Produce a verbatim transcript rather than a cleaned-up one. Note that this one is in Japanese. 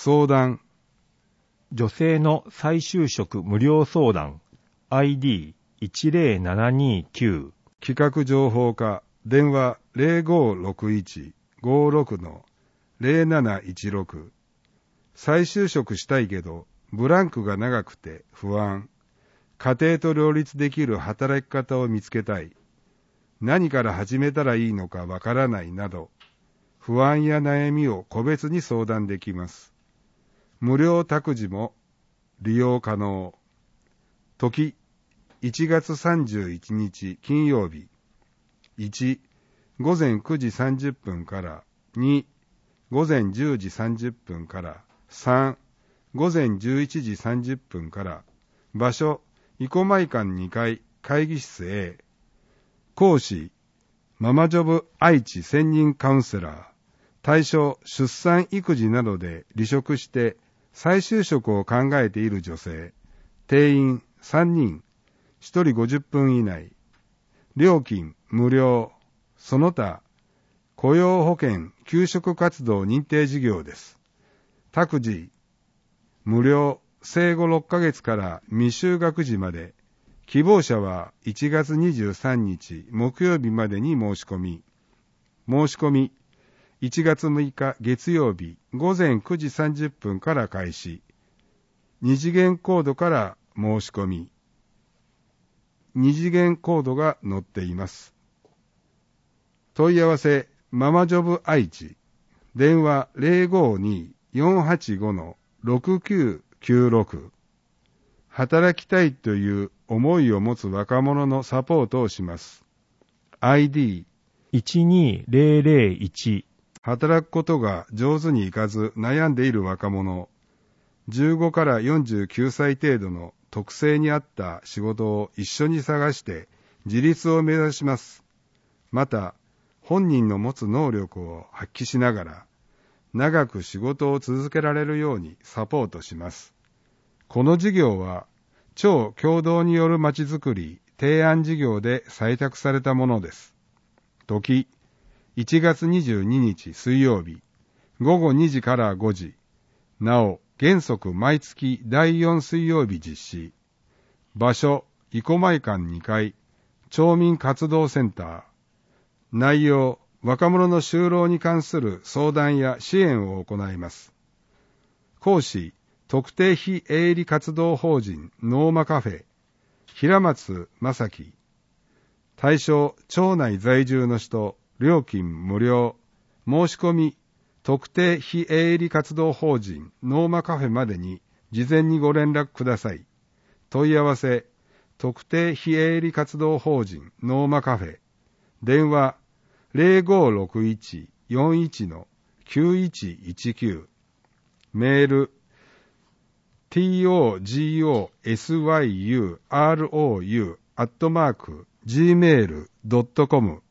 相談。 女性の再就職無料相談 アイディーいちゼロななにきゅう。 企画情報課電話 ゼロごろくいち ごろく ゼロなないちろく。再就職したいけどブランクが長くて不安。家庭と両立できる働き方を見つけたい。何から始めたらいいのかわからないなど、不安や悩みを個別に相談できます。無料託児も利用可能。時、いちがつさんじゅういちにち金曜日。いち、ごぜんくじさんじゅっぷんから。に、ごぜんじゅうじさんじゅっぷんから。さん、ごぜんじゅういちじさんじゅっぷんから。場所、生駒館にかい会議室 A。講師、ママジョブ愛知専任カウンセラー。対象、出産育児などで離職して再就職を考えている女性。定員さんにん。ひとりごじゅっぷん以内。料金無料。その他、雇用保険給食活動認定事業です。託児、無料。生後ろっかげつから未就学児まで。希望者はいちがつにじゅうさんにち木曜日までに申し込み。申し込み、いちがつむいか月曜日ごぜんくじさんじゅっぷんから開始。二次元コードから申し込み。二次元コードが載っています。問い合わせ、ママジョブ愛知。電話 ゼロごに よんはちご ろくきゅうきゅうろく。働きたいという思いを持つ若者のサポートをします。アイディーいちにゼロゼロいち。働くことが上手にいかず悩んでいる若者。じゅうごからよんじゅうきゅうさい程度の特性に合った仕事を一緒に探して自立を目指します。また、本人の持つ能力を発揮しながら、長く仕事を続けられるようにサポートします。この事業は、超共同によるまちづくり提案事業で採択されたものです。時、いちがつにじゅうににち水曜日、ごごにじからごじ。なお、原則毎月だいよん水曜日実施。場所、生駒館にかい、町民活動センター。内容、若者の就労に関する相談や支援を行います。講師、特定非営利活動法人ノーマカフェ、平松正樹。対象、町内在住の人、料金無料。申し込み、特定非営利活動法人ノーマカフェまでに事前にご連絡ください。問い合わせ、特定非営利活動法人ノーマカフェ。電話、ゼロごろくいち よんいち きゅういちいちきゅう。メール、トゴスユロウ アットマーク ジーメール ドットコム